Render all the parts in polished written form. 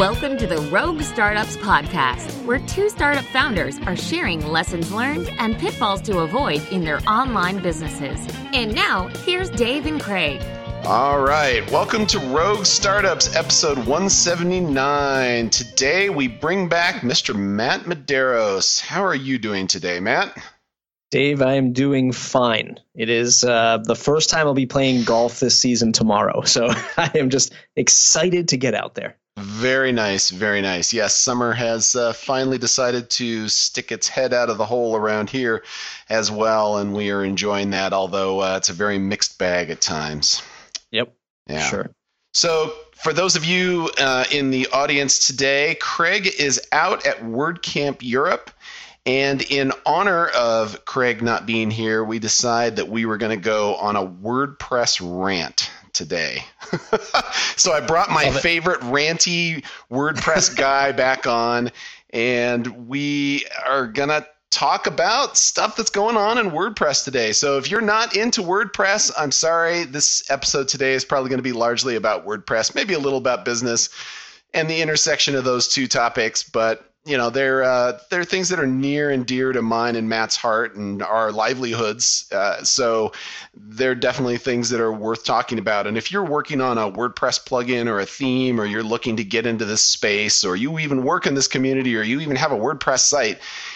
Welcome to the Rogue Startups Podcast, where two startup founders are sharing lessons learned and pitfalls to avoid in their online businesses. And now, here's Dave and Craig. All right, welcome to Rogue Startups, episode 179. Today, we bring back Mr. Matt Medeiros. How are you doing today, Matt? Dave, I am doing fine. It is the first time I'll be playing golf this season tomorrow, so I am just excited to get out there. Very nice, very nice. Yes, summer has finally decided to stick its head out of the hole around here as well, and we are enjoying that, although it's a very mixed bag at times. Yep, yeah. Sure. So for those of you in the audience today, Craig is out at WordCamp Europe. And in honor of Craig not being here, we decided that we were going to go on a WordPress rant today. So I brought my favorite ranty WordPress guy back on, and we are going to talk about stuff that's going on in WordPress today. So if you're not into WordPress, I'm sorry. This episode today is probably going to be largely about WordPress, maybe a little about business and the intersection of those two topics, but you know, they're things that are near and dear to mine and Matt's heart and our livelihoods. So they're definitely things that are worth talking about. And if you're working on a WordPress plugin or a theme, or you're looking to get into this space, or you even work in this community, or you even have a WordPress site,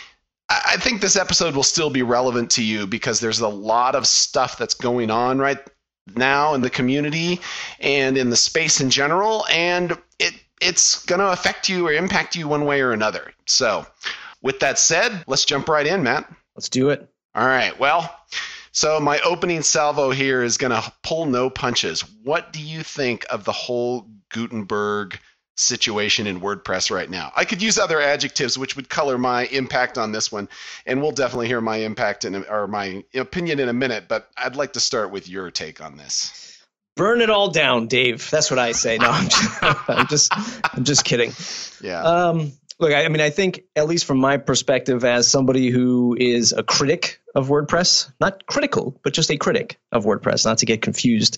I think this episode will still be relevant to you because there's a lot of stuff that's going on right now in the community and in the space in general. And it's going to affect you or impact you one way or another. So with that said, let's jump right in, Matt. Let's do it. All right. Well, so my opening salvo here is going to pull no punches. What do you think of the whole Gutenberg situation in WordPress right now? I could use other adjectives which would color my impact on this one, and we'll definitely hear my impact or my opinion in a minute, but I'd like to start with your take on this. Burn it all down, Dave. That's what I say. No, I'm just kidding. Yeah. Look, I think at least from my perspective as somebody who is a critic of WordPress, not critical, but just a critic of WordPress, not to get confused.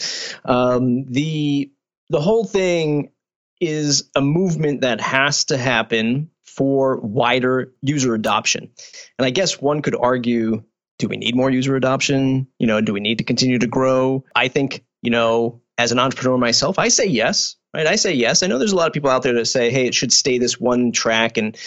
The whole thing is a movement that has to happen for wider user adoption. And I guess one could argue, do we need more user adoption? Do we need to continue to grow? I think, as an entrepreneur myself, I say yes, right? I say yes. I know there's a lot of people out there that say, hey, it should stay this one track. And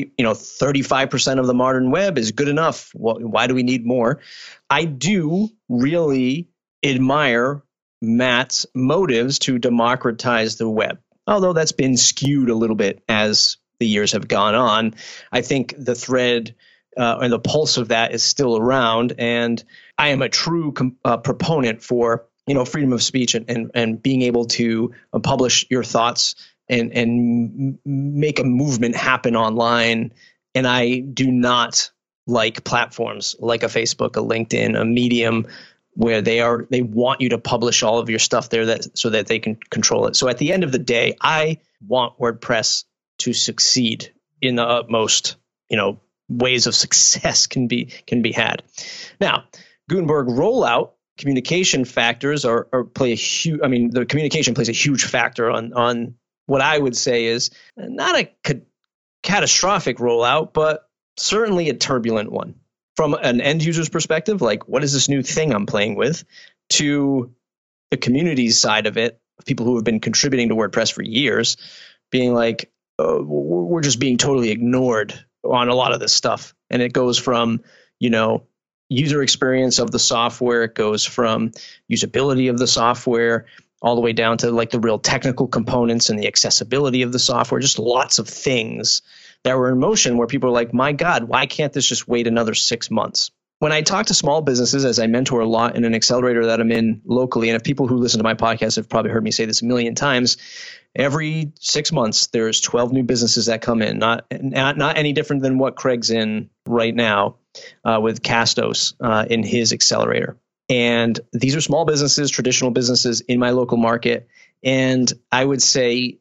35% of the modern web is good enough. Why do we need more? I do really admire Matt's motives to democratize the web, although that's been skewed a little bit as the years have gone on. I think the thread and the pulse of that is still around. And I am a true proponent for freedom of speech and being able to publish your thoughts and make a movement happen online. And I do not like platforms like a Facebook, a LinkedIn, a Medium, where they want you to publish all of your stuff there so that they can control it. So at the end of the day, I want WordPress to succeed in the utmost, ways of success can be had. Now, Gutenberg rollout, communication factors play a huge. The communication plays a huge factor on what I would say is not a catastrophic rollout, but certainly a turbulent one. From an end user's perspective, like what is this new thing I'm playing with, to the community's side of it, people who have been contributing to WordPress for years, being like, we're just being totally ignored on a lot of this stuff. And it goes from, user experience of the software. It goes from usability of the software all the way down to like the real technical components and the accessibility of the software, just lots of things that were in motion where people are like, my God, why can't this just wait another 6 months? When I talk to small businesses, as I mentor a lot in an accelerator that I'm in locally, and if people who listen to my podcast have probably heard me say this a million times, every 6 months, there's 12 new businesses that come in, not any different than what Craig's in right now with Castos in his accelerator. And these are small businesses, traditional businesses in my local market. And I would say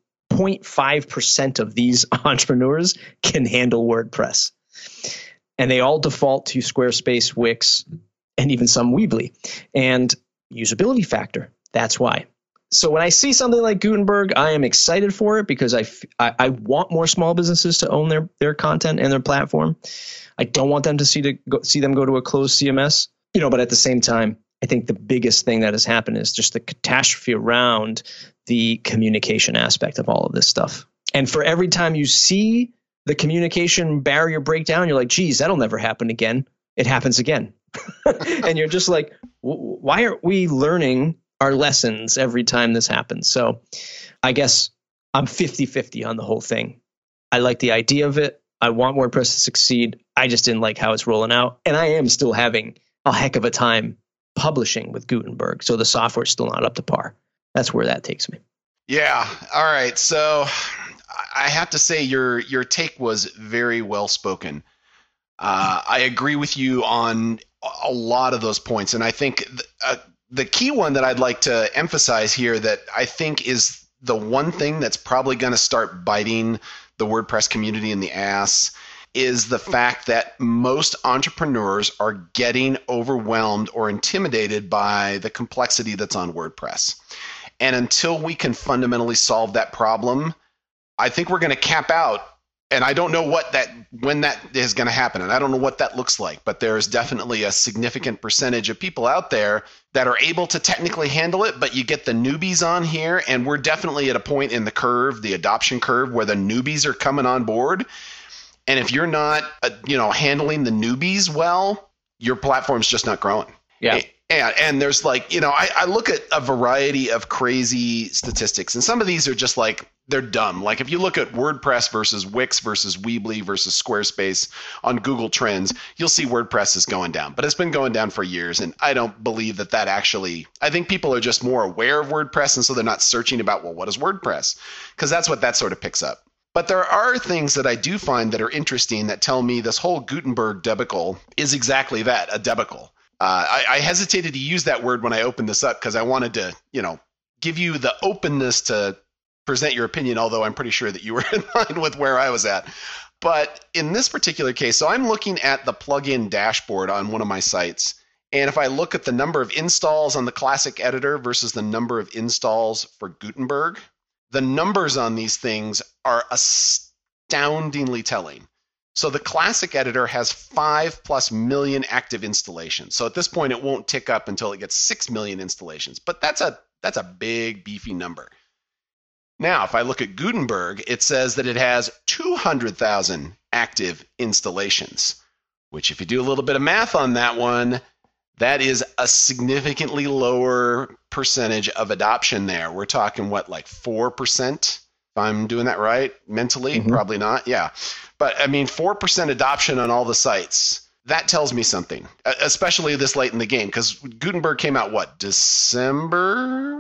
0.5% of these entrepreneurs can handle WordPress. And they all default to Squarespace, Wix, and even some Weebly. And usability factor, that's why. So when I see something like Gutenberg, I am excited for it because I want more small businesses to own their content and their platform. I don't want them to see them go to a closed CMS, but at the same time, I think the biggest thing that has happened is just the catastrophe around the communication aspect of all of this stuff. And for every time you see the communication barrier break down, you're like, geez, that'll never happen again. It happens again. And you're just like, why aren't we learning our lessons every time this happens? So I guess I'm 50-50 on the whole thing. I like the idea of it. I want WordPress to succeed. I just didn't like how it's rolling out. And I am still having a heck of a time publishing with Gutenberg. So the software's still not up to par. That's where that takes me. Yeah. All right. So I have to say your take was very well spoken. I agree with you on a lot of those points. And I think the key one that I'd like to emphasize here that I think is the one thing that's probably going to start biting the WordPress community in the ass is the fact that most entrepreneurs are getting overwhelmed or intimidated by the complexity that's on WordPress. And until we can fundamentally solve that problem, I think we're going to cap out. And I don't know when that is going to happen. And I don't know what that looks like. But there is definitely a significant percentage of people out there that are able to technically handle it. But you get the newbies on here. And we're definitely at a point in the curve, the adoption curve, where the newbies are coming on board. And if you're not, handling the newbies well, your platform's just not growing. Yeah. And there's I look at a variety of crazy statistics, and some of these are just they're dumb. Like if you look at WordPress versus Wix versus Weebly versus Squarespace on Google Trends, you'll see WordPress is going down, but it's been going down for years. And I don't believe that actually, I think people are just more aware of WordPress. And so they're not searching about, well, what is WordPress? Because that's what that sort of picks up. But there are things that I do find that are interesting that tell me this whole Gutenberg debacle is exactly that, a debacle. I hesitated to use that word when I opened this up because I wanted to, give you the openness to present your opinion, although I'm pretty sure that you were in line with where I was at. But in this particular case, so I'm looking at the plugin dashboard on one of my sites. And if I look at the number of installs on the classic editor versus the number of installs for Gutenberg, the numbers on these things are astoundingly telling. So the classic editor has 5+ million active installations. So at this point, it won't tick up until it gets 6 million installations. But that's a big, beefy number. Now, if I look at Gutenberg, it says that it has 200,000 active installations, which if you do a little bit of math on that one, that is a significantly lower percentage of adoption there. We're talking, 4%? If I'm doing that right mentally? Mm-hmm. Probably not. Yeah. But 4% adoption on all the sites. That tells me something, especially this late in the game, because Gutenberg came out, December?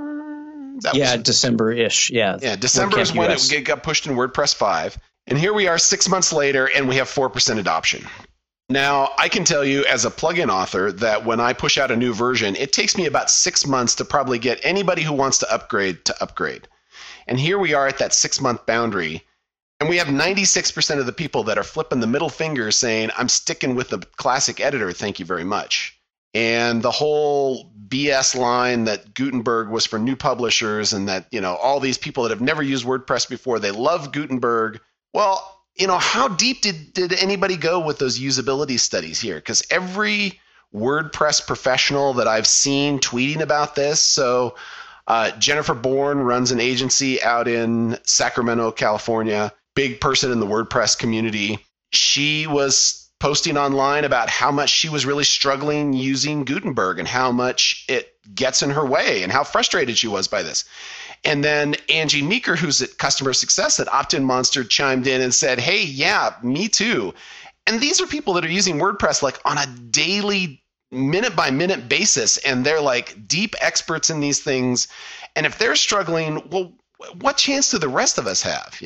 December-ish. Yeah. Yeah, December is when it got pushed in WordPress 5. And here we are 6 months later, and we have 4% adoption. Now, I can tell you as a plugin author that when I push out a new version, it takes me about 6 months to probably get anybody who wants to upgrade. And here we are at that 6-month boundary. And we have 96% of the people that are flipping the middle finger saying, I'm sticking with the classic editor, thank you very much. And the whole BS line that Gutenberg was for new publishers and that, all these people that have never used WordPress before, they love Gutenberg. Well, how deep did anybody go with those usability studies here? Because every WordPress professional that I've seen tweeting about this, so Jennifer Bourne runs an agency out in Sacramento, California, big person in the WordPress community. She was posting online about how much she was really struggling using Gutenberg and how much it gets in her way and how frustrated she was by this. And then Angie Meeker, who's at Customer Success at Opt-in Monster, chimed in and said, hey, yeah, me too. And these are people that are using WordPress on a daily, minute-by-minute basis, and they're deep experts in these things. And if they're struggling, well, what chance do the rest of us have,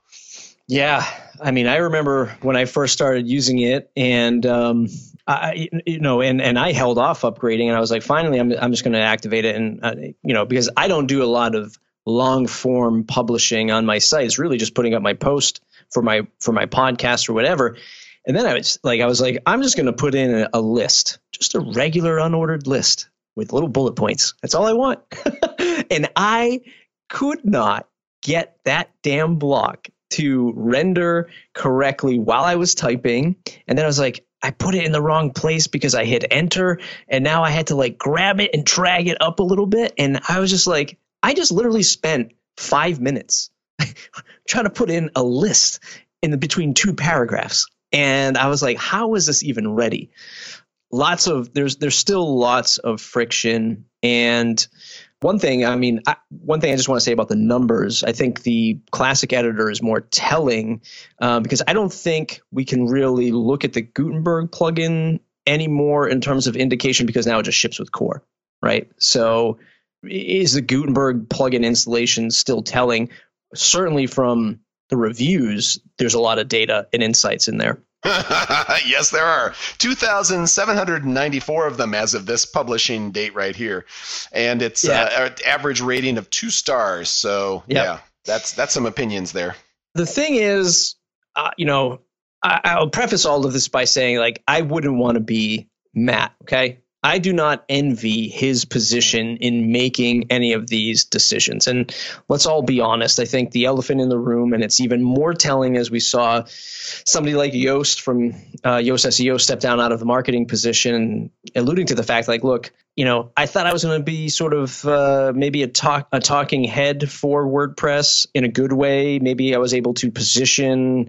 Yeah, I remember when I first started using it, and I held off upgrading, and I was like, finally, I'm just going to activate it, and because I don't do a lot of long form publishing on my site. It's really just putting up my post for my podcast or whatever. And then I was like, I'm just going to put in a list, just a regular unordered list with little bullet points. That's all I want. And I could not get that damn block to render correctly while I was typing. And then I was like, I put it in the wrong place because I hit enter. And now I had to like grab it and drag it up a little bit. And I was just like, I just literally spent 5 minutes trying to put in a list in the between two paragraphs. And I was like, how is this even ready? There's still lots of friction. And one thing I just want to say about the numbers, I think the classic editor is more telling because I don't think we can really look at the Gutenberg plugin anymore in terms of indication because now it just ships with core, right? So is the Gutenberg plugin installation still telling? Certainly from the reviews, there's a lot of data and insights in there. Yes, there are 2,794 of them as of this publishing date right here, and it's an average rating of 2 stars. So yeah, that's some opinions there. The thing is, I'll preface all of this by saying, like, I wouldn't want to be Matt. Okay, I do not envy his position in making any of these decisions. And let's all be honest. I think the elephant in the room, and it's even more telling as we saw somebody like Yoast from Yoast SEO step down out of the marketing position, alluding to the fact, like, look, I thought I was going to be sort of maybe a talking head for WordPress in a good way. Maybe I was able to position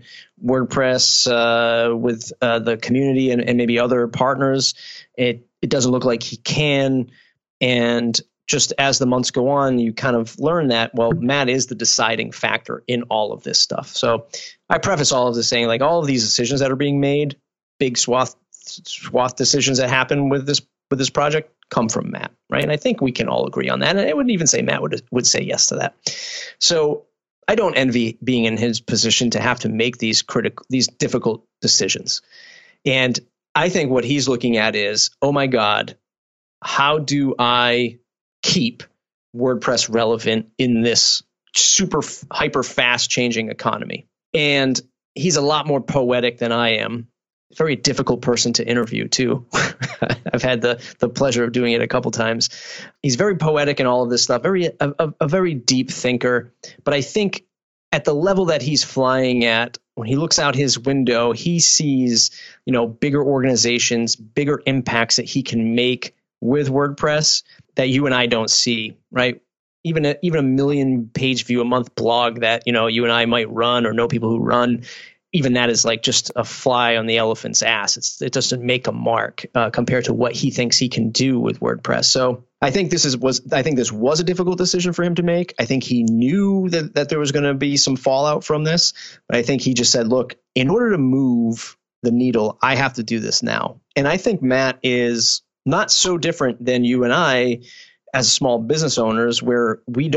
WordPress with the community and maybe other partners. It doesn't look like he can. And just as the months go on, you kind of learn that, well, Matt is the deciding factor in all of this stuff. So I preface all of this saying, like, all of these decisions that are being made, big swath decisions that happen with this project come from Matt, right? And I think we can all agree on that. And I wouldn't even say Matt would say yes to that. So I don't envy being in his position to have to make these difficult decisions. And I think what he's looking at is, oh my God, how do I keep WordPress relevant in this super hyper fast changing economy? And he's a lot more poetic than I am. Very difficult person to interview too. I've had the pleasure of doing it a couple times. He's very poetic in all of this stuff, a very deep thinker. But I think at the level that he's flying at, when he looks out his window, he sees, bigger organizations, bigger impacts that he can make with WordPress that you and I don't see, right? Even a million page view a month blog that, you and I might run or know people who run, even that is like just a fly on the elephant's ass. It doesn't make a mark compared to what he thinks he can do with WordPress. So I think this was a difficult decision for him to make. I think he knew that there was going to be some fallout from this, but I think he just said, look, in order to move the needle, I have to do this now. And I think Matt is not so different than you and I as small business owners, where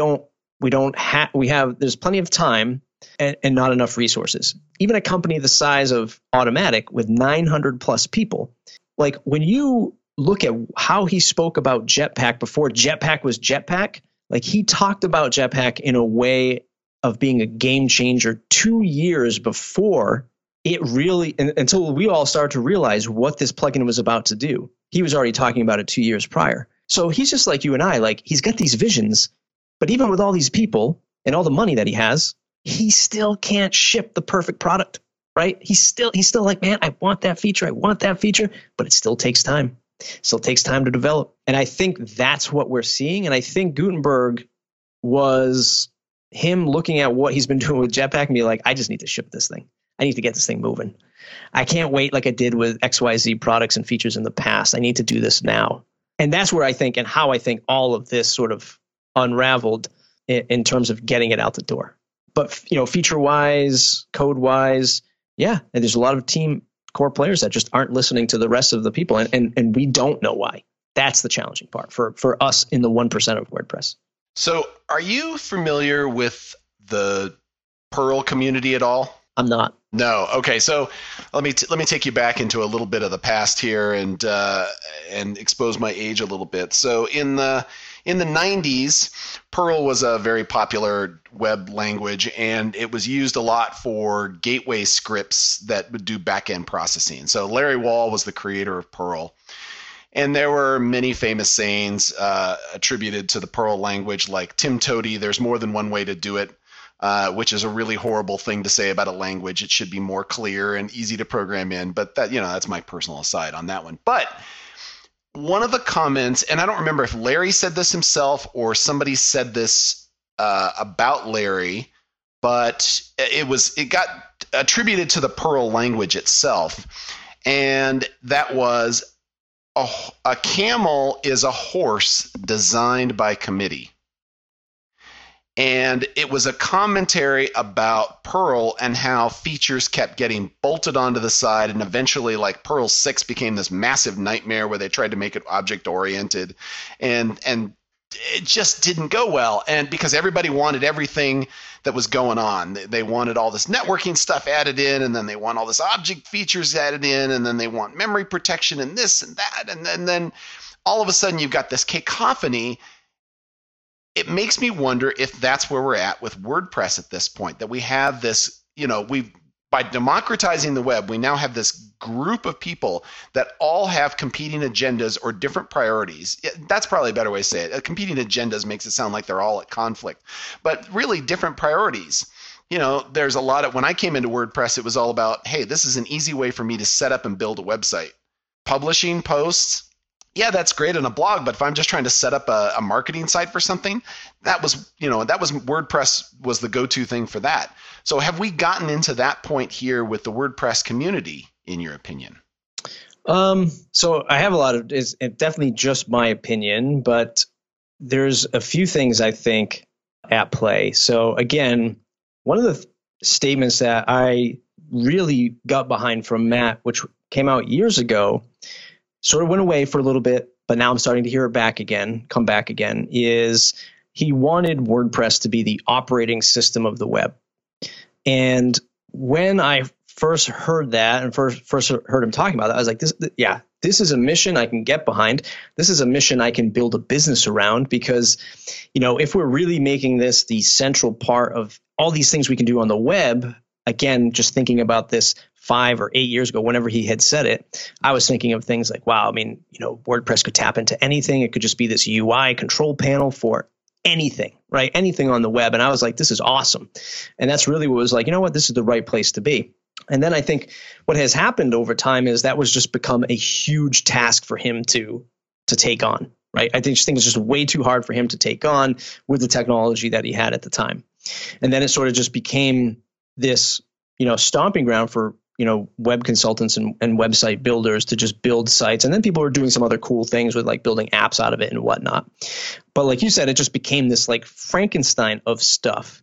there's plenty of time and not enough resources. Even a company the size of Automattic with 900 plus people, like when you look at how he spoke about Jetpack before Jetpack was Jetpack, like he talked about Jetpack in a way of being a game changer 2 years before it really, until we all started to realize what this plugin was about to do. He was already talking about it 2 years prior. So he's just like you and I, like he's got these visions, but even with all these people and all the money that he has, he still can't ship the perfect product, right? He's still like, man, I want that feature, but it still takes time. Still takes time to develop. And I think that's what we're seeing. And I think Gutenberg was him looking at what he's been doing with Jetpack and be like, I just need to ship this thing. I need to get this thing moving. I can't wait like I did with XYZ products and features in the past. I need to do this now. And that's where I think and how I think all of this sort of unraveled in terms of getting it out the door. But, feature-wise, code-wise, yeah, and there's a lot of team core players that just aren't listening to the rest of the people, and we don't know why. That's the challenging part for us in the 1% of WordPress. So are you familiar with the Perl community at all? I'm not. No. Okay. So let me take you back into a little bit of the past here and expose my age a little bit. So in the 90s, Perl was a very popular web language, and it was used a lot for gateway scripts that would do back-end processing. So Larry Wall was the creator of Perl. And there were many famous sayings attributed to the Perl language, like Tim Toady, there's more than one way to do it, which is a really horrible thing to say about a language. It should be more clear and easy to program in. But that, that's my personal aside on that one. But one of the comments, and I don't remember if Larry said this himself or somebody said this about Larry, but it got attributed to the Perl language itself. And that was a camel is a horse designed by committee. And it was a commentary about Perl and how features kept getting bolted onto the side, and eventually like Perl 6 became this massive nightmare where they tried to make it object oriented, and it just didn't go well. And because everybody wanted everything that was going on, they wanted all this networking stuff added in, and then they want all this object features added in, and then they want memory protection and this and that, and then all of a sudden you've got this cacophony. It makes me wonder if that's where we're at with WordPress at this point, that we have this, by democratizing the web, we now have this group of people that all have competing agendas or different priorities. That's probably a better way to say it. Competing agendas makes it sound like they're all at conflict, but really different priorities. There's a lot of, when I came into WordPress, it was all about, hey, this is an easy way for me to set up and build a website. Publishing posts, yeah, that's great on a blog, but if I'm just trying to set up a marketing site for something, that was WordPress was the go-to thing for that. So have we gotten into that point here with the WordPress community, in your opinion? So I have a lot of, it's definitely just my opinion, but there's a few things I think at play. So again, one of the statements that I really got behind from Matt, which came out years ago, sort of went away for a little bit, but now I'm starting to hear it come back again, is he wanted WordPress to be the operating system of the web. And when I first heard that and first heard him talking about that, I was like, this is a mission I can get behind. This is a mission I can build a business around, because, if we're really making this the central part of all these things we can do on the web, again, just thinking about this 5 or 8 years ago, whenever he had said it, I was thinking of things like, wow, WordPress could tap into anything. It could just be this UI control panel for anything, right? Anything on the web. And I was like, this is awesome. And that's really what was like, this is the right place to be. And then I think what has happened over time is that was just become a huge task for him to take on, right? I think it's just way too hard for him to take on with the technology that he had at the time. And then it sort of just became this, stomping ground for, web consultants and website builders to just build sites. And then people were doing some other cool things with like building apps out of it and whatnot. But like you said, it just became this like Frankenstein of stuff.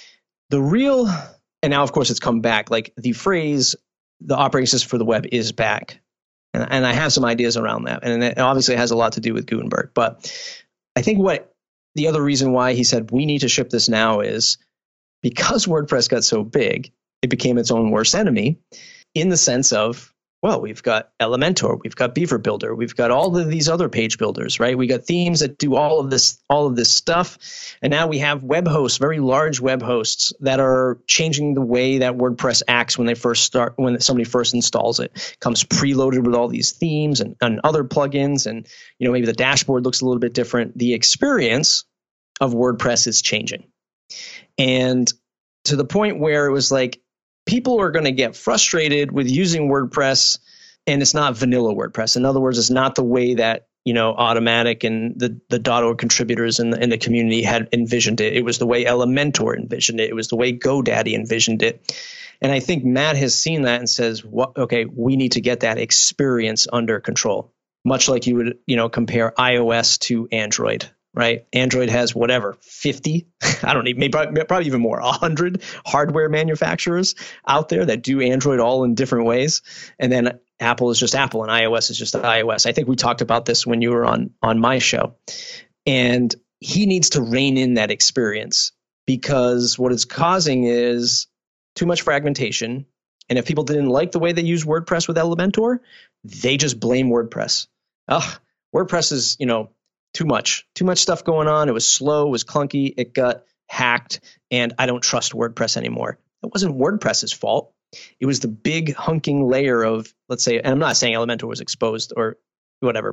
And now of course it's come back, like the phrase, the operating system for the web is back. And I have some ideas around that. And it obviously has a lot to do with Gutenberg. But I think the other reason why he said we need to ship this now is because WordPress got so big, it became its own worst enemy, in the sense of, well, we've got Elementor, we've got Beaver Builder, we've got all of these other page builders, right? We got themes that do all of this stuff. And now we have web hosts, very large web hosts that are changing the way that WordPress acts when somebody first installs it. It comes preloaded with all these themes and other plugins. And, maybe the dashboard looks a little bit different. The experience of WordPress is changing. And to the point where it was like, people are going to get frustrated with using WordPress, and it's not vanilla WordPress. In other words, it's not the way that, Automattic and the .org contributors in the community had envisioned it. It was the way Elementor envisioned it. It was the way GoDaddy envisioned it. And I think Matt has seen that and says, okay, we need to get that experience under control, much like you would, compare iOS to Android. Right? Android has 50, I don't know, probably even more, 100 hardware manufacturers out there that do Android all in different ways. And then Apple is just Apple and iOS is just iOS. I think we talked about this when you were on my show. And he needs to rein in that experience, because what it's causing is too much fragmentation. And if people didn't like the way they use WordPress with Elementor, they just blame WordPress. WordPress is, too much stuff going on. It was slow, it was clunky, it got hacked, and I don't trust WordPress anymore. It wasn't WordPress's fault. It was the big hunking layer of, let's say, and I'm not saying Elementor was exposed or whatever.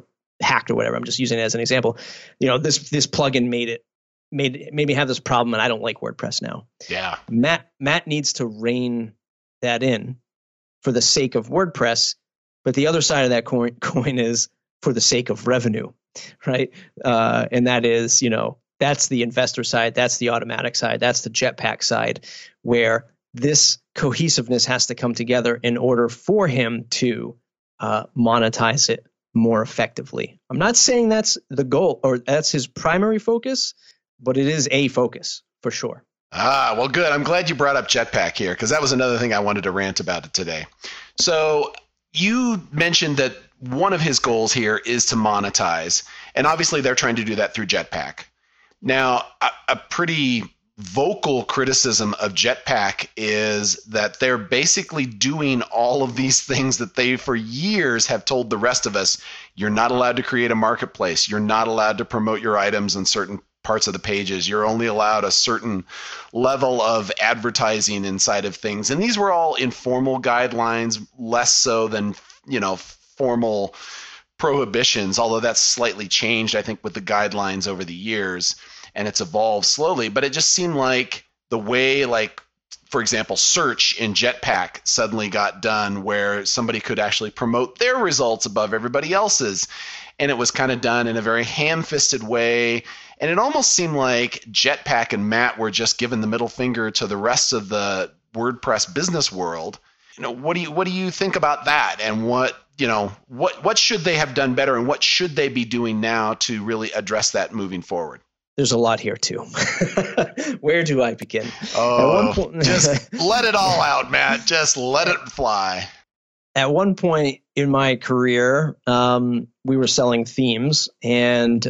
hacked or whatever. I'm just using it as an example. This plugin made me have this problem, and I don't like WordPress now. Yeah. Matt needs to rein that in for the sake of WordPress, but the other side of that coin is for the sake of revenue, right? And that is, that's the investor side, that's the Automattic side, that's the Jetpack side, where this cohesiveness has to come together in order for him to monetize it more effectively. I'm not saying that's the goal or that's his primary focus, but it is a focus for sure. Well, good. I'm glad you brought up Jetpack here, because that was another thing I wanted to rant about it today. So you mentioned that one of his goals here is to monetize, and obviously they're trying to do that through Jetpack. Now, a pretty vocal criticism of Jetpack is that they're basically doing all of these things that they for years have told the rest of us. You're not allowed to create a marketplace. You're not allowed to promote your items in certain parts of the pages. You're only allowed a certain level of advertising inside of things. And these were all informal guidelines, less so than, formal prohibitions, although that's slightly changed, I think, with the guidelines over the years, and it's evolved slowly. But it just seemed like the way, for example, search in Jetpack suddenly got done where somebody could actually promote their results above everybody else's. And it was kind of done in a very ham-fisted way. And it almost seemed like Jetpack and Matt were just giving the middle finger to the rest of the WordPress business world. What do you think about that? And what should they have done better, and what should they be doing now to really address that moving forward? There's a lot here too. Where do I begin? Just let it all out, Matt. Just let it fly. At one point in my career, we were selling themes, and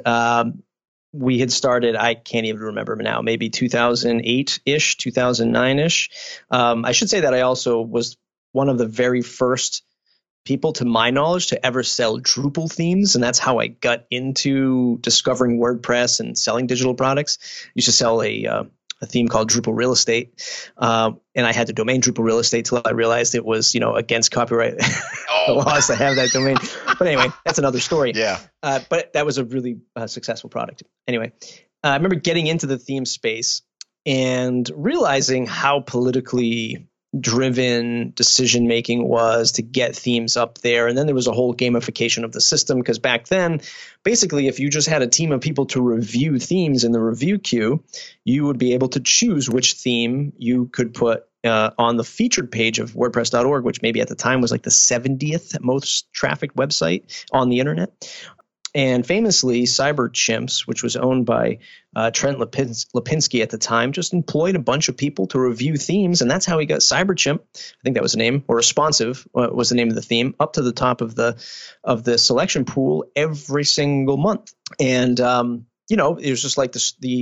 we had started, I can't even remember now, maybe 2008-ish, 2009-ish. I should say that I also was one of the very first people, to my knowledge, to ever sell Drupal themes. And that's how I got into discovering WordPress and selling digital products. I used to sell a theme called Drupal Real Estate. And I had the domain Drupal Real Estate till I realized it was, against copyright laws to have that domain. But anyway, that's another story. Yeah. But that was a really successful product. Anyway, I remember getting into the theme space and realizing how politically driven decision making was to get themes up there. And then there was a whole gamification of the system, because back then, basically, if you just had a team of people to review themes in the review queue, you would be able to choose which theme you could put on the featured page of WordPress.org, which maybe at the time was like the 70th most trafficked website on the internet. And famously, Cyberchimps, which was owned by Trent Lipinski at the time, just employed a bunch of people to review themes, and that's how he got Cyberchimp. I think that was the name, or Responsive was the name of the theme, up to the top of the selection pool every single month. And it was just like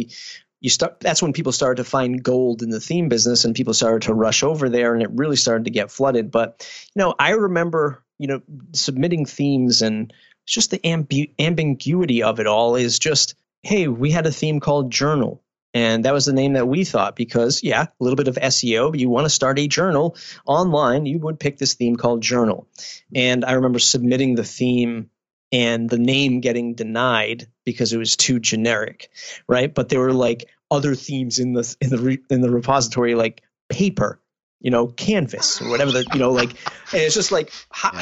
that's when people started to find gold in the theme business, and people started to rush over there, and it really started to get flooded. But I remember submitting themes, and it's just the ambiguity of it all is just, hey, we had a theme called Journal, and that was the name that we thought, because a little bit of SEO, but you want to start a journal online, you would pick this theme called Journal. And I remember submitting the theme and the name getting denied because it was too generic, right? But there were like other themes in the repository, like Paper, Canvas or whatever, and it's just like,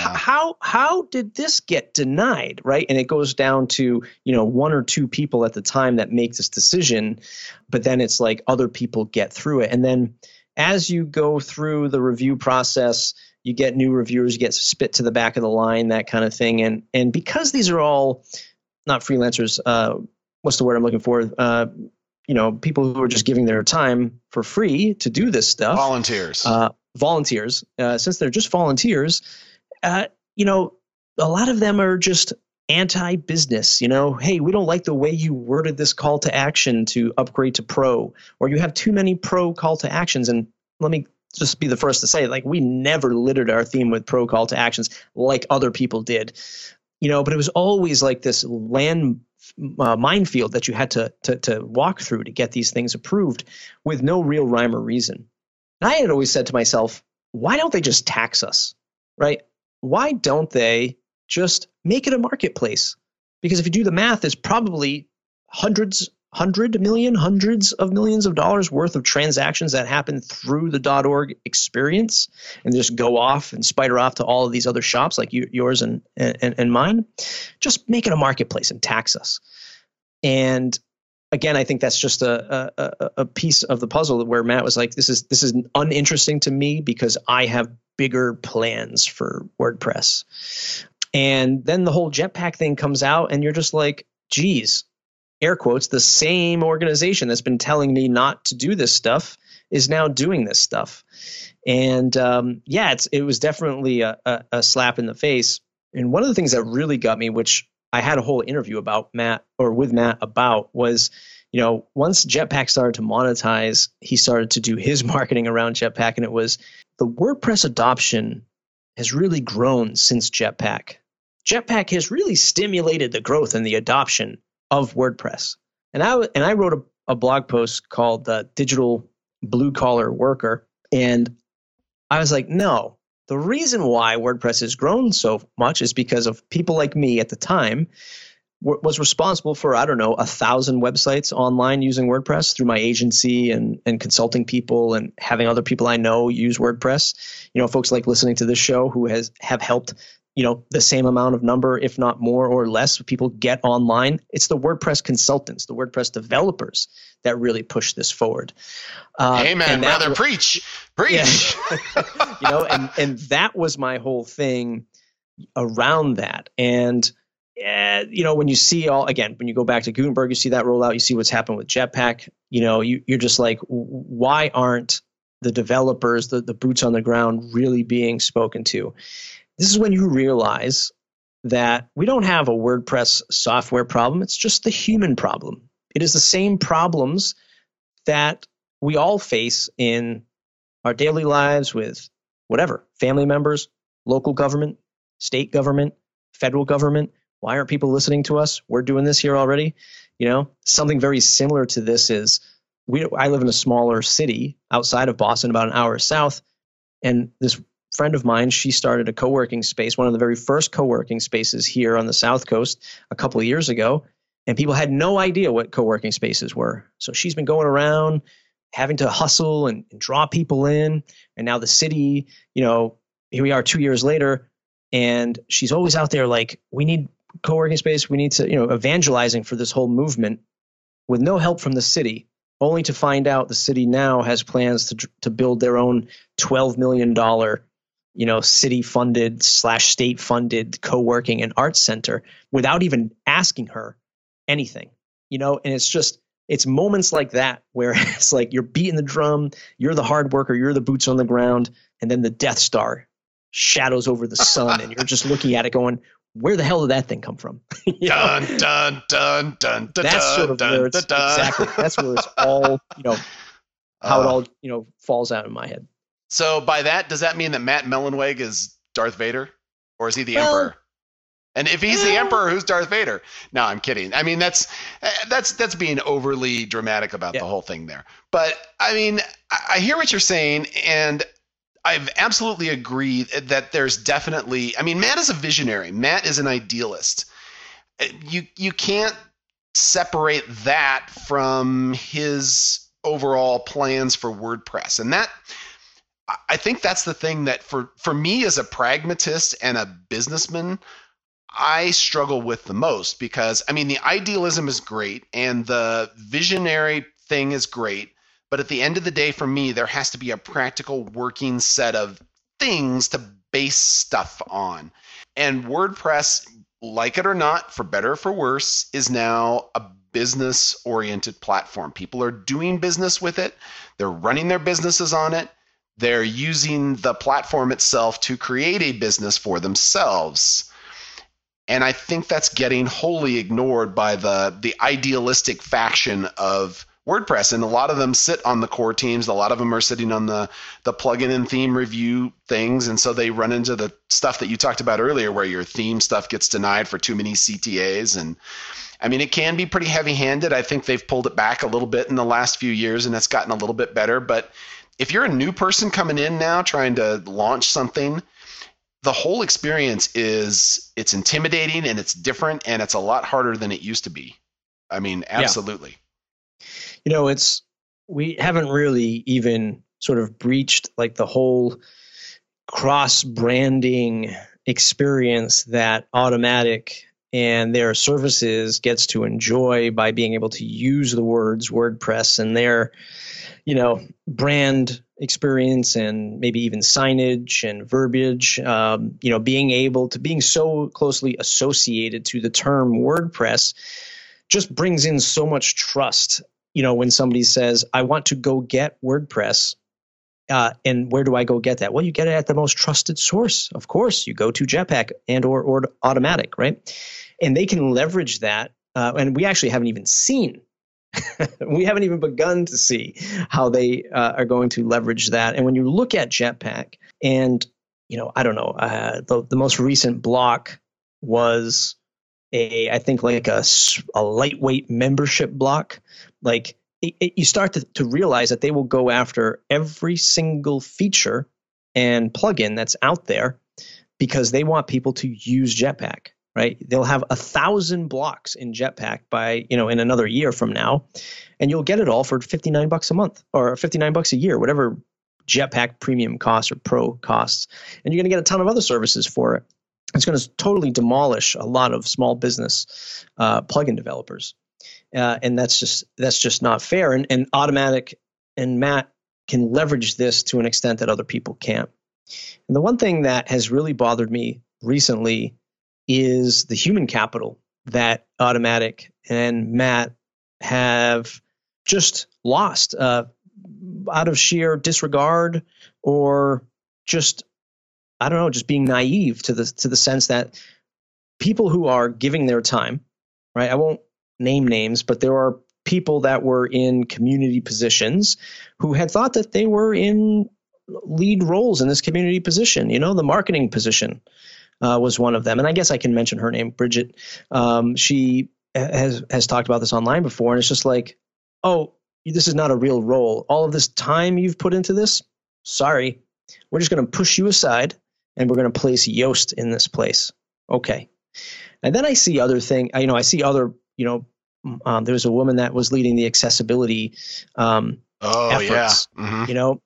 how did this get denied, right? And it goes down to, one or two people at the time that make this decision, but then it's like other people get through it. And then as you go through the review process, you get new reviewers, you get spit to the back of the line, that kind of thing. And because these are all not freelancers, what's the word I'm looking for? People who are just giving their time for free to do this stuff. Volunteers. Since they're just volunteers, a lot of them are just anti-business. Hey, we don't like the way you worded this call to action to upgrade to pro, or you have too many pro call to actions. And let me just be the first to say, we never littered our theme with pro call to actions like other people did. But it was always like this minefield that you had to walk through to get these things approved with no real rhyme or reason. And I had always said to myself, why don't they just tax us, right? Why don't they just make it a marketplace? Because if you do the math, it's probably hundreds of millions of dollars worth of transactions that happen through the .org experience and just go off and spider off to all of these other shops like yours and mine. Just make it a marketplace and tax us. And again, I think that's just a piece of the puzzle where Matt was like, this is uninteresting to me because I have bigger plans for WordPress. And then the whole Jetpack thing comes out and you're just like, geez, air quotes, the same organization that's been telling me not to do this stuff is now doing this stuff. And it was definitely a slap in the face. And one of the things that really got me, which I had a whole interview with Matt about, was, once Jetpack started to monetize, he started to do his marketing around Jetpack. And it was the WordPress adoption has really grown since Jetpack. Jetpack has really stimulated the growth and the adoption of WordPress. And I wrote a blog post called Digital Blue Collar Worker. And I was like, no, the reason why WordPress has grown so much is because of people like me at the time was responsible for, 1,000 websites online using WordPress through my agency and consulting people and having other people I know use WordPress. Folks like listening to this show who have helped the same amount of number, if not more or less, people get online. It's the WordPress consultants, the WordPress developers that really push this forward. Amen, brother. Preach. Yeah. and that was my whole thing around that. And, when you see when you go back to Gutenberg, you see that rollout, you see what's happened with Jetpack, you're just like, why aren't the developers, the boots on the ground really being spoken to? This is when you realize that we don't have a WordPress software problem. It's just the human problem. It is the same problems that we all face in our daily lives with whatever, family members, local government, state government, federal government. Why aren't people listening to us? We're doing this here already. Something very similar to this is I live in a smaller city outside of Boston, about an hour south, and this friend of mine, she started a co-working space, one of the very first co-working spaces here on the South Coast a couple of years ago, and people had no idea what co-working spaces were. So she's been going around having to hustle and draw people in, and now the city, here we are 2 years later, and she's always out there like, we need co-working space, we need to, evangelizing for this whole movement with no help from the city, only to find out the city now has plans to build their own $12 million city-funded / state-funded co-working and arts center without even asking her anything, and it's moments like that where it's like you're beating the drum, you're the hard worker, you're the boots on the ground, and then the Death Star shadows over the sun and you're just looking at it going, where the hell did that thing come from? Dun, dun, dun, dun, dun, that's sort of where it's exactly, that's where it's all, how it all, falls out in my head. So by that, does that mean that Matt Mullenweg is Darth Vader, or is he the Emperor? And if he's the Emperor, who's Darth Vader? No, I'm kidding. I mean, that's being overly dramatic about the whole thing there. But I mean, I hear what you're saying, and I've absolutely agreed that there's definitely. I mean, Matt is a visionary. Matt is an idealist. You can't separate that from his overall plans for WordPress, and that. I think that's the thing that for me as a pragmatist and a businessman, I struggle with the most, because I mean, the idealism is great and the visionary thing is great. But at the end of the day, for me, there has to be a practical working set of things to base stuff on. And WordPress, like it or not, for better or for worse, is now a business-oriented platform. People are doing business with it. They're running their businesses on it. They're using the platform itself to create a business for themselves. And I think that's getting wholly ignored by the idealistic faction of WordPress. And a lot of them sit on the core teams. A lot of them are sitting on the plugin and theme review things. And so they run into the stuff that you talked about earlier, where your theme stuff gets denied for too many CTAs. And I mean, it can be pretty heavy-handed. I think they've pulled it back a little bit in the last few years, and it's gotten a little bit better. But if you're a new person coming in now trying to launch something, the whole experience it's intimidating and it's different and it's a lot harder than it used to be. I mean, absolutely. Yeah. We haven't really even sort of breached like the whole cross branding experience that Automattic and their services gets to enjoy by being able to use the words WordPress and their, brand experience and maybe even signage and verbiage, being so closely associated to the term WordPress just brings in so much trust. When somebody says, I want to go get WordPress, and where do I go get that? Well, you get it at the most trusted source. Of course, you go to Jetpack and or Automattic, right? And they can leverage that. And we actually haven't even seen. We haven't even begun to see how they are going to leverage that. And when you look at Jetpack, and I don't know, the most recent block was I think like a lightweight membership block. Like you start to realize that they will go after every single feature and plugin that's out there because they want people to use Jetpack. Right? They'll have 1,000 blocks in Jetpack by, in another year from now, and you'll get it all for $59 a month or $59 a year, whatever Jetpack premium costs or pro costs. And you're going to get a ton of other services for it. It's going to totally demolish a lot of small business plugin developers. And that's just not fair. And Automattic and Matt can leverage this to an extent that other people can't. And the one thing that has really bothered me recently is the human capital that Automattic and Matt have just lost out of sheer disregard or just, I don't know, just being naive to the sense that people who are giving their time, right? I won't name names, but there are people that were in community positions who had thought that they were in lead roles in this community position, the marketing position. Was one of them. And I guess I can mention her name, Bridget. She has talked about this online before. And it's just like, oh, this is not a real role. All of this time you've put into this, sorry, we're just going to push you aside and we're going to place Yoast in this place. Okay. And then I see other things. I see other, there's a woman that was leading the accessibility efforts, yeah.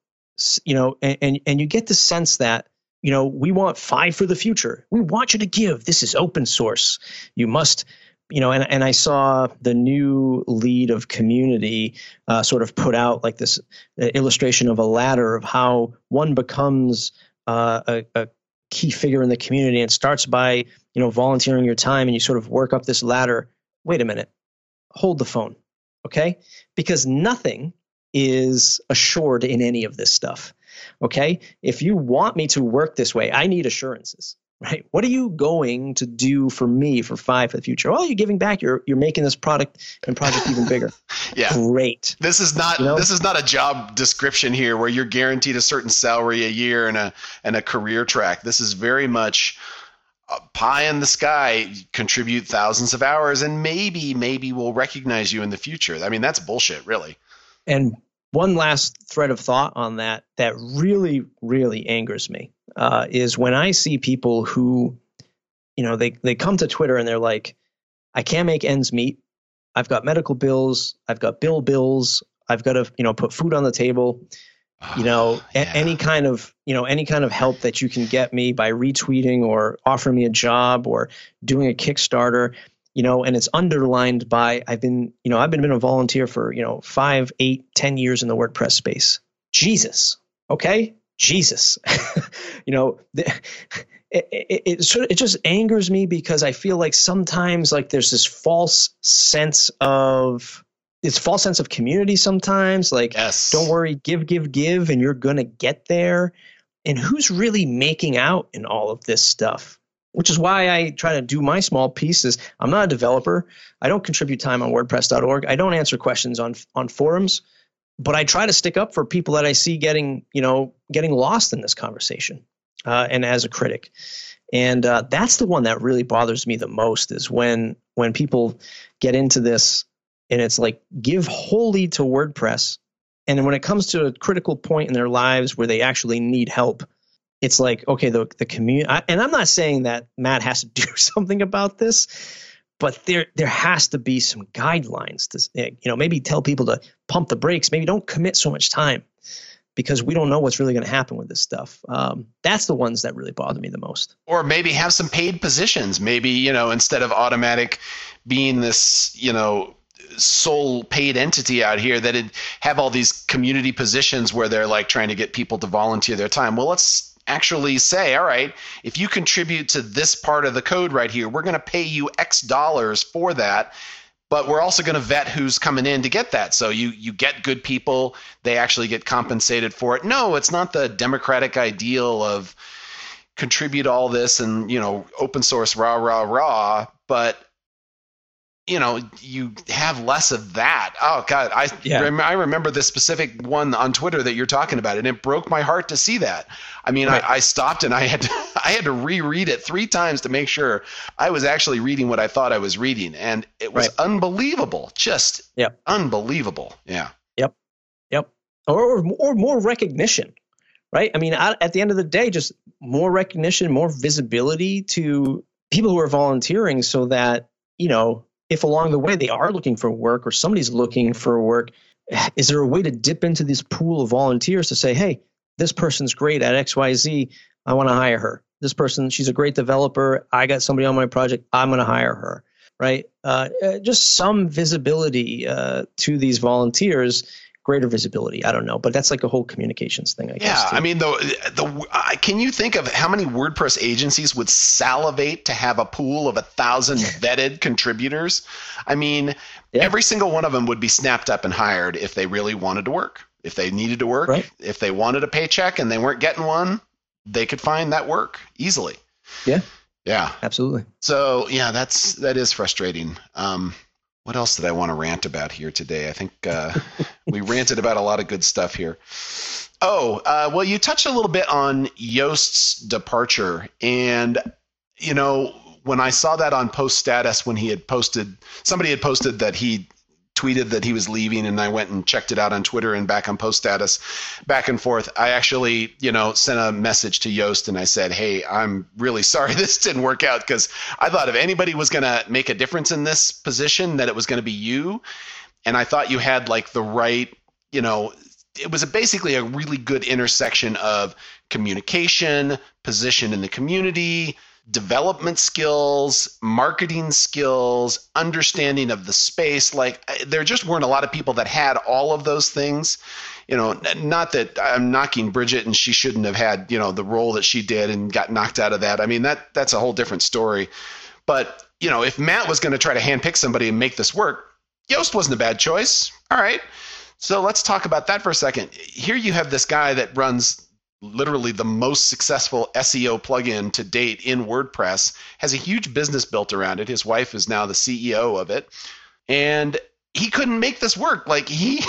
And you get the sense that, we want 5 for the future. We want you to give. This is open source. You must, and I saw the new lead of community sort of put out like this illustration of a ladder of how one becomes a key figure in the community and starts by, volunteering your time and you sort of work up this ladder. Wait a minute. Hold the phone. Okay? Because nothing is assured in any of this stuff. Okay. If you want me to work this way, I need assurances, right? What are you going to do for me for 5 for the future? Oh, you're giving back. You're making this product and project even bigger. Yeah. Great. This is not a job description here where you're guaranteed a certain salary a year and a career track. This is very much pie in the sky, contribute thousands of hours and maybe we'll recognize you in the future. I mean, that's bullshit, really. And one last thread of thought on that really, really angers me is when I see people who, they come to Twitter and they're like, I can't make ends meet. I've got medical bills. I've got bills. I've got to, put food on the table. Any kind of help that you can get me by retweeting or offering me a job or doing a Kickstarter. And it's underlined by I've been a volunteer for 5, 8, 10 years in the WordPress space. Jesus, okay, Jesus. It just angers me because I feel like sometimes like there's this false sense of community. Sometimes like, yes. Don't worry, give, and you're gonna get there. And who's really making out in all of this stuff? Which is why I try to do my small pieces. I'm not a developer. I don't contribute time on WordPress.org. I don't answer questions on forums, but I try to stick up for people that I see getting lost in this conversation, and as a critic. And that's the one that really bothers me the most is when people get into this and it's like give wholly to WordPress, and then when it comes to a critical point in their lives where they actually need help, it's like, okay, the community, and I'm not saying that Matt has to do something about this, but there has to be some guidelines to, maybe tell people to pump the brakes, maybe don't commit so much time, because we don't know what's really going to happen with this stuff. That's the ones that really bother me the most. Or maybe have some paid positions. Maybe, instead of Automattic being this, sole paid entity out here, that it have all these community positions where they're like trying to get people to volunteer their time. Well, let's actually say, all right, if you contribute to this part of the code right here, we're going to pay you X dollars for that. But we're also going to vet who's coming in to get that. So you get good people, they actually get compensated for it. No, it's not the democratic ideal of contribute all this and, open source, rah, rah, rah. But, you have less of that. Oh, God, I remember this specific one on Twitter that you're talking about, and it broke my heart to see that. I mean, right. I stopped and I had to reread it 3 times to make sure I was actually reading what I thought I was reading. And it was unbelievable. Just unbelievable. Yeah. Yep. Or more recognition, right? I mean, at the end of the day, just more recognition, more visibility to people who are volunteering, so that, if along the way they are looking for work or somebody's looking for work, is there a way to dip into this pool of volunteers to say, hey, this person's great at XYZ, I want to hire her. This person, she's a great developer, I got somebody on my project, I'm going to hire her, right? Just some visibility to these volunteers, greater visibility. I don't know, but that's like a whole communications thing, I guess. Yeah, too. I mean, can you think of how many WordPress agencies would salivate to have a pool of 1,000 vetted contributors? I mean, every single one of them would be snapped up and hired if they really wanted to work. If they needed to work, if they wanted a paycheck and they weren't getting one, they could find that work easily. Yeah, absolutely. So yeah, that is frustrating. What else did I want to rant about here today? I think we ranted about a lot of good stuff here. Well, you touched a little bit on Yoast's departure. And, when I saw that on post status, when somebody had posted that he tweeted that he was leaving, and I went and checked it out on Twitter and back on post status, back and forth. I actually, sent a message to Yoast and I said, hey, I'm really sorry this didn't work out, because I thought if anybody was going to make a difference in this position, that it was going to be you. And I thought you had like the right, it was basically a really good intersection of communication, position in the community, development skills, marketing skills, understanding of the space. Like, there just weren't a lot of people that had all of those things. Not that I'm knocking Bridget and she shouldn't have had, the role that she did and got knocked out of that. I mean, that's a whole different story. But, if Matt was going to try to handpick somebody and make this work, Yoast wasn't a bad choice. All right. So let's talk about that for a second. Here you have this guy that runs literally the most successful SEO plugin to date in WordPress, has a huge business built around it. His wife is now the CEO of it. And he couldn't make this work. Like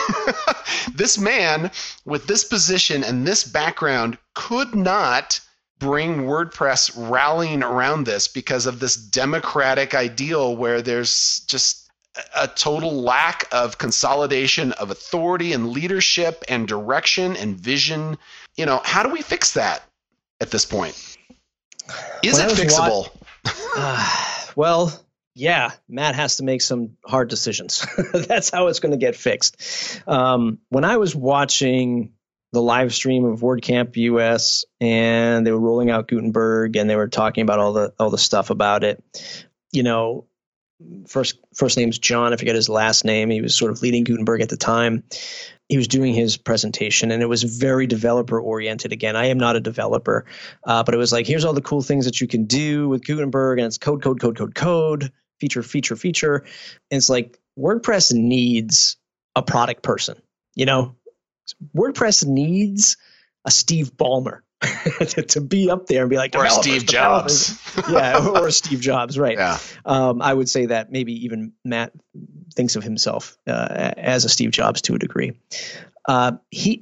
this man with this position and this background could not bring WordPress rallying around this because of this democratic ideal where there's just a total lack of consolidation of authority and leadership and direction and vision. How do we fix that at this point? Is it fixable? Well, yeah, Matt has to make some hard decisions. That's how it's going to get fixed. When I was watching the live stream of WordCamp US and they were rolling out Gutenberg and they were talking about all the stuff about it, first name's John, I forget his last name. He was sort of leading Gutenberg at the time. He was doing his presentation and it was very developer oriented. Again, I am not a developer, but it was like, here's all the cool things that you can do with Gutenberg, and it's code, feature. And it's like, WordPress needs a product person. WordPress needs a Steve Ballmer to be up there and be like, or Steve Jobs. Yeah, or Steve Jobs, right. Yeah. I would say that maybe even Matt thinks of himself as a Steve Jobs to a degree. There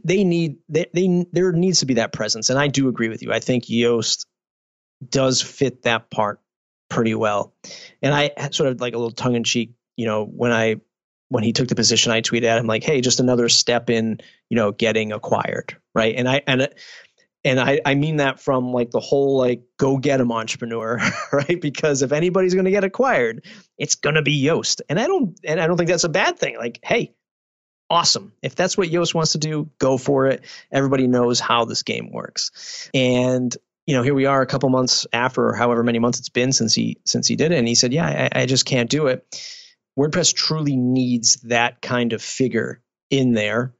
needs to be that presence, and I do agree with you. I think Yoast does fit that part pretty well. And I sort of like a little tongue in cheek, when he took the position, I tweeted at him like, hey, just another step in, getting acquired, right? And And I mean that from like the whole like go get 'em entrepreneur, right? Because if anybody's going to get acquired, it's going to be Yoast. And I don't think that's a bad thing. Like, hey, awesome. If that's what Yoast wants to do, go for it. Everybody knows how this game works. And here we are a couple months after, or however many months it's been since he did it. And he said, yeah, I just can't do it. WordPress truly needs that kind of figure in there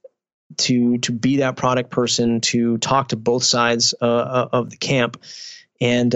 to be that product person, to talk to both sides of the camp. And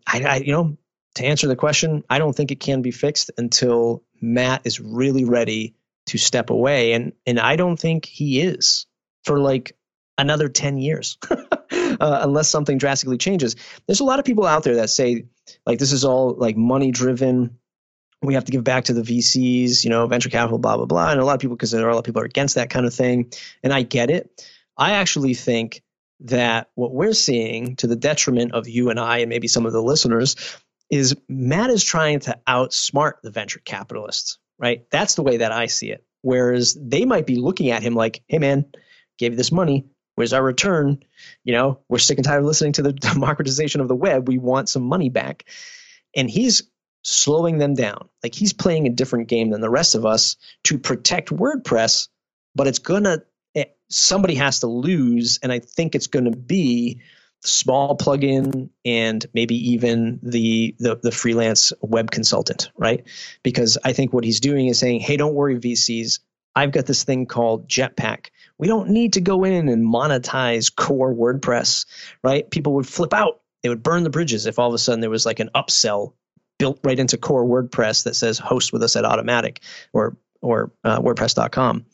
to answer the question, I don't think it can be fixed until Matt is really ready to step away. And I don't think he is for like another 10 years, unless something drastically changes. There's a lot of people out there that say like, this is all like money driven. We have to give back to the VCs, venture capital, blah, blah, blah. And a lot of people, because there are a lot of people are against that kind of thing. And I get it. I actually think that what we're seeing, to the detriment of you and I and maybe some of the listeners, is Matt is trying to outsmart the venture capitalists, right? That's the way that I see it. Whereas they might be looking at him like, hey, man, gave you this money. Where's our return? We're sick and tired of listening to the democratization of the web. We want some money back. And he's slowing them down. Like, he's playing a different game than the rest of us to protect WordPress, but somebody has to lose. And I think it's going to be the small plugin and maybe even the freelance web consultant, right? Because I think what he's doing is saying, hey, don't worry, VCs. I've got this thing called Jetpack. We don't need to go in and monetize core WordPress, right? People would flip out. They would burn the bridges if all of a sudden there was like an upsell built right into core WordPress that says host with us at Automattic or WordPress.com.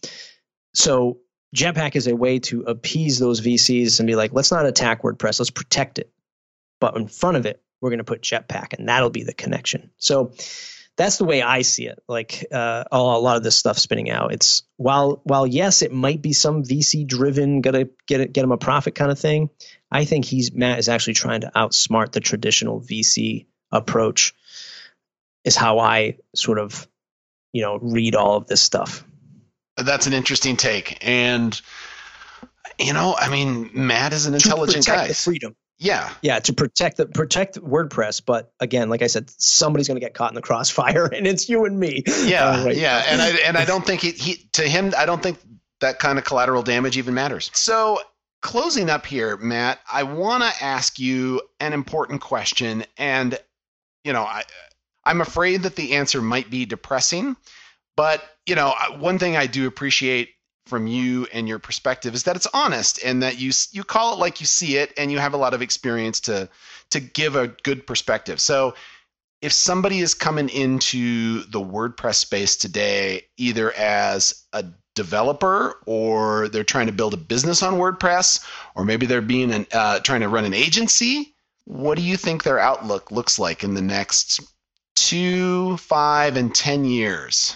So Jetpack is a way to appease those VCs and be like, let's not attack WordPress, let's protect it. But in front of it, we're going to put Jetpack, and that'll be the connection. So that's the way I see it. Like a lot of this stuff spinning out. It's while yes, it might be some VC driven, gotta get him a profit kind of thing. I think Matt is actually trying to outsmart the traditional VC approach. Is how I sort of, read all of this stuff. That's an interesting take. And, Matt is an intelligent guy. To protect the freedom. Yeah. Yeah, to protect WordPress. But again, like I said, somebody's going to get caught in the crossfire, and it's you and me. Yeah, right. Yeah. And I don't think I don't think that kind of collateral damage even matters. So closing up here, Matt, I want to ask you an important question. And, I'm afraid that the answer might be depressing, but one thing I do appreciate from you and your perspective is that it's honest, and that you call it like you see it, and you have a lot of experience to give a good perspective. So if somebody is coming into the WordPress space today, either as a developer, or they're trying to build a business on WordPress, or maybe they're trying to run an agency, what do you think their outlook looks like in the next 2, 5, and 10 years?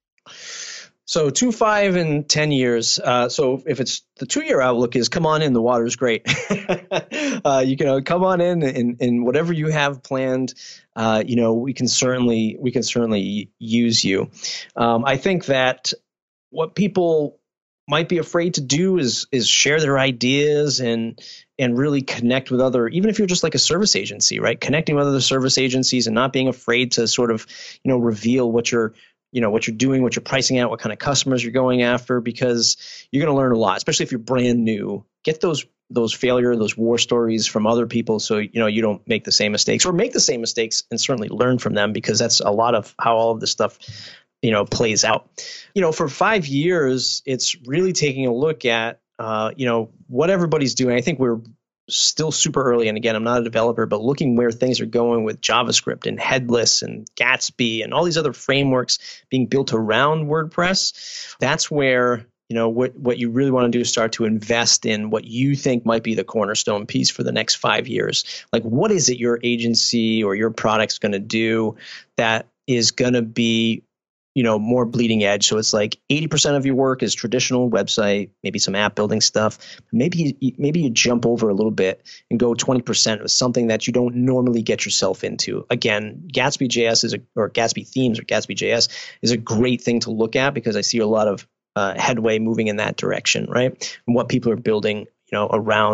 So 2, 5, and 10 years. So if it's the 2-year outlook is come on in, the water's great. You can come on in and whatever you have planned, we can certainly use you. I think that what people might be afraid to do is share their ideas and really connect with other, even if you're just like a service agency, right? Connecting with other service agencies and not being afraid to sort of, reveal what you're doing, what you're pricing out, what kind of customers you're going after, because you're going to learn a lot, especially if you're brand new. Get those war stories from other people, so you don't make the same mistakes, or make the same mistakes and certainly learn from them, because that's a lot of how all of this stuff plays out. For 5 years, it's really taking a look at what everybody's doing. I think we're still super early. And again, I'm not a developer, but looking where things are going with JavaScript and Headless and Gatsby and all these other frameworks being built around WordPress, that's where, what you really want to do is start to invest in what you think might be the cornerstone piece for the next 5 years. Like, what is it your agency or your product's going to do that is going to be more bleeding edge? So it's like 80% of your work is traditional website, maybe some app building stuff. Maybe you jump over a little bit and go 20% with something that you don't normally get yourself into. Again, Gatsby.js or Gatsby themes or Gatsby.js is a great thing to look at, because I see a lot of headway moving in that direction, right? And what people are building, around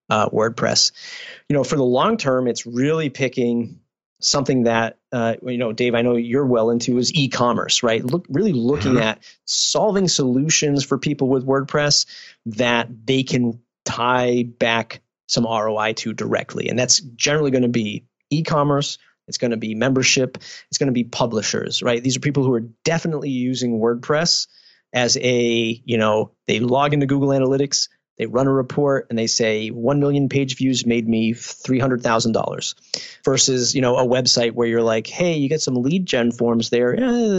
WordPress. For the long term, it's really picking something that, Dave, I know you're well into is e-commerce, right? Really looking at solving solutions for people with WordPress that they can tie back some ROI to directly. And that's generally going to be e-commerce. It's going to be membership. It's going to be publishers, right? These are people who are definitely using WordPress as they log into Google Analytics, they run a report, and they say 1 million page views made me $300,000 versus, a website where you're like, hey, you get some lead gen forms there.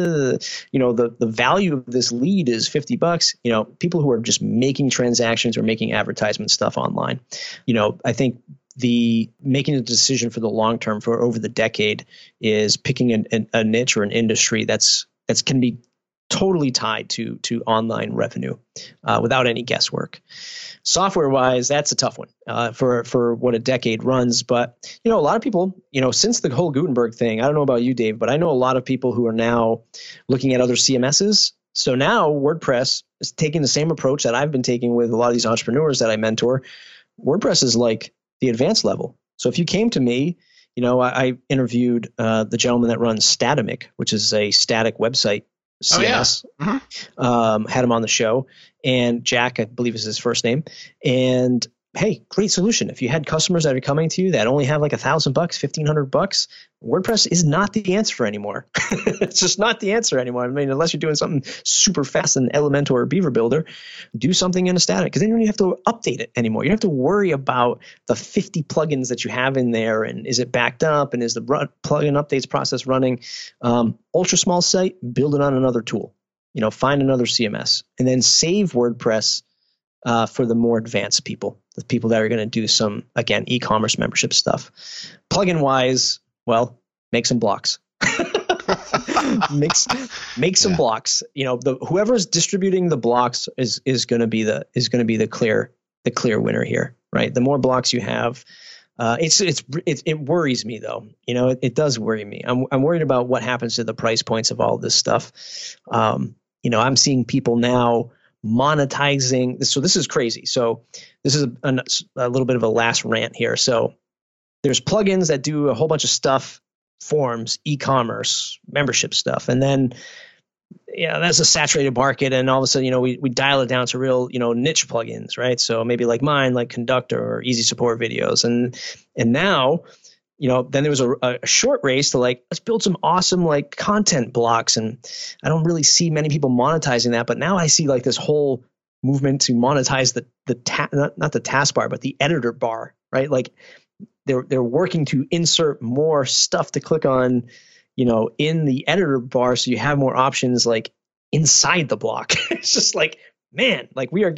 The value of this lead is $50. People who are just making transactions or making advertisement stuff online. I think making a decision for the long term for over the decade is picking a niche or an industry that's can be totally tied to online revenue without any guesswork. Software wise, that's a tough one for what a decade runs. But, a lot of people, since the whole Gutenberg thing, I don't know about you, Dave, but I know a lot of people who are now looking at other CMSs. So now WordPress is taking the same approach that I've been taking with a lot of these entrepreneurs that I mentor. WordPress is like the advanced level. So if you came to me, I interviewed the gentleman that runs Statamic, which is a static website CMS. Oh, yeah. Had him on the show, and Jack, I believe is his first name. And hey, great solution. If you had customers that are coming to you that only have like $1,000, $1,500, WordPress is not the answer anymore. It's just not the answer anymore. I mean, unless you're doing something super fast in Elementor or Beaver Builder, do something in a static, because then you don't have to update it anymore. You don't have to worry about the 50 plugins that you have in there, and is it backed up, and is the plugin updates process running? Ultra small site, build it on another tool. Find another CMS, and then save WordPress for the more advanced people, the people that are going to do some, again, e-commerce membership stuff. Plugin wise, well, make some blocks. make some blocks. Whoever's distributing the blocks is going to be the clear winner here, right? The more blocks you have, it worries me though. It does worry me. I'm worried about what happens to the price points of all this stuff. I'm seeing people now monetizing this. So this is crazy. So this is a little bit of a last rant here. So there's plugins that do a whole bunch of stuff, forms, e-commerce, membership stuff. And then, that's a saturated market. And all of a sudden, we dial it down to real, niche plugins, right? So maybe like mine, like Conductor or Easy Support Videos. And now, then there was a short race to let's build some awesome content blocks. And I don't really see many people monetizing that, but now I see this whole movement to monetize not the taskbar, but the editor bar, right? They're working to insert more stuff to click on, in the editor bar. So you have more options inside the block. It's just man,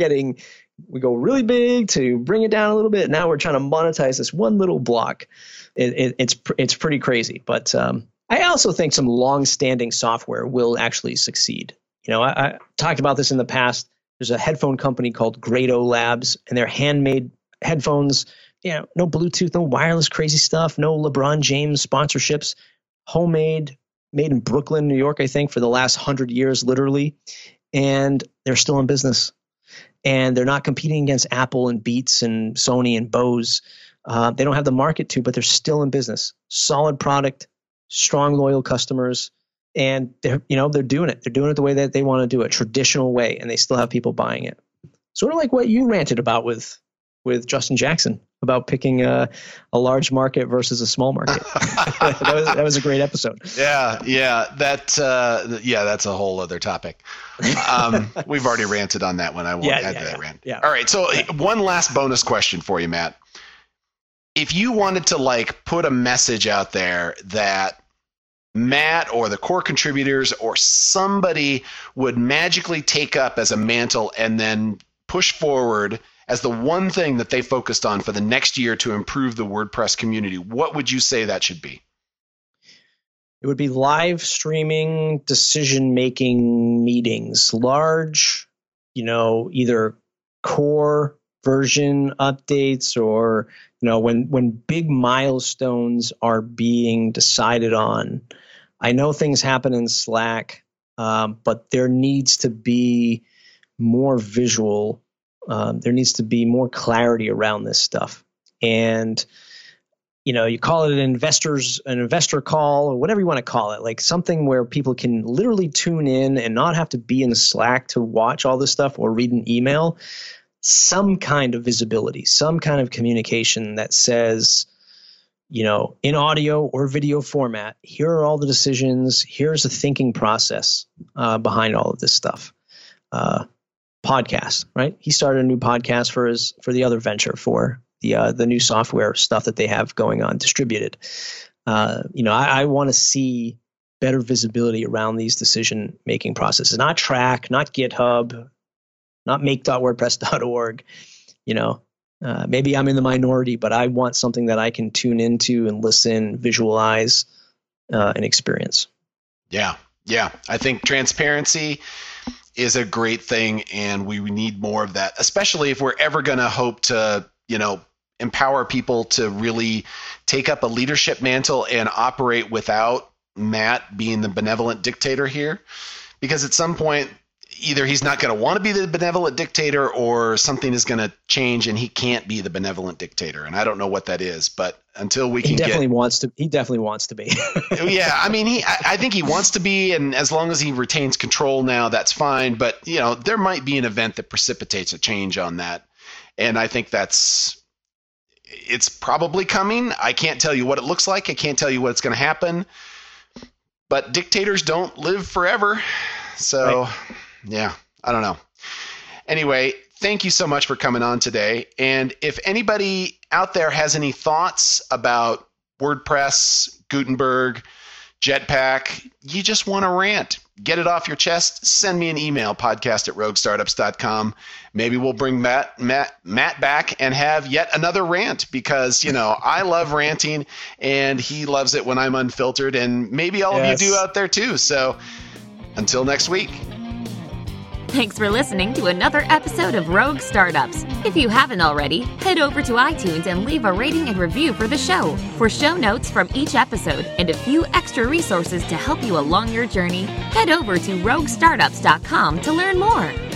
we go really big to bring it down a little bit. Now we're trying to monetize this one little block. It's pretty crazy, but I also think some long-standing software will actually succeed. I talked about this in the past. There's a headphone company called Grado Labs, and they're handmade headphones. No Bluetooth, no wireless crazy stuff, no LeBron James sponsorships. Homemade, made in Brooklyn, New York, I think, for the last 100 years, literally, and they're still in business. And they're not competing against Apple and Beats and Sony and Bose. They don't have the market to, but they're still in business. Solid product, strong, loyal customers, and they're doing it. They're doing it the way that they want to do it, traditional way, and they still have people buying it. Sort of like what you ranted about with Justin Jackson about picking a large market versus a small market. that was a great episode. Yeah, that's a whole other topic. We've already ranted on that one. I won't add to that rant. Yeah. All right. So one last bonus question for you, Matt. If you wanted to put a message out there that Matt or the core contributors or somebody would magically take up as a mantle and then push forward as the one thing that they focused on for the next year to improve the WordPress community, what would you say that should be? It would be live streaming decision-making meetings, large, either core version updates or, when big milestones are being decided on. I know things happen in Slack, but there needs to be more visual There needs to be more clarity around this stuff. And, you call it an investor call or whatever you want to call it, like something where people can literally tune in and not have to be in Slack to watch all this stuff or read an email. Some kind of visibility, some kind of communication that says, in audio or video format, here are all the decisions. Here's the thinking process behind all of this stuff. Podcast, right? He started a new podcast for the other venture, for the new software stuff that they have going on distributed. I want to see better visibility around these decision-making processes, not Track, not GitHub, not make.wordpress.org. Maybe I'm in the minority, but I want something that I can tune into and listen, visualize, and experience. Yeah. I think transparency is a great thing, and we need more of that, especially if we're ever going to hope to, empower people to really take up a leadership mantle and operate without Matt being the benevolent dictator here. Because at some point, either he's not going to want to be the benevolent dictator, or something is going to change and he can't be the benevolent dictator. And I don't know what that is, but until we can he definitely wants to be. Yeah. I mean, I think he wants to be, and as long as he retains control now, that's fine. But, there might be an event that precipitates a change on that. And I think it's probably coming. I can't tell you what it looks like. I can't tell you what's going to happen, but dictators don't live forever. So right. Yeah, I don't know. Anyway, thank you so much for coming on today. And if anybody out there has any thoughts about WordPress, Gutenberg, Jetpack, you just want to rant, get it off your chest, send me an email, podcast@roguestartups.com. Maybe we'll bring Matt back and have yet another rant, because, I love ranting and he loves it when I'm unfiltered, and maybe all of you do out there too. So until next week. Thanks for listening to another episode of Rogue Startups. If you haven't already, head over to iTunes and leave a rating and review for the show. For show notes from each episode and a few extra resources to help you along your journey, head over to roguestartups.com to learn more.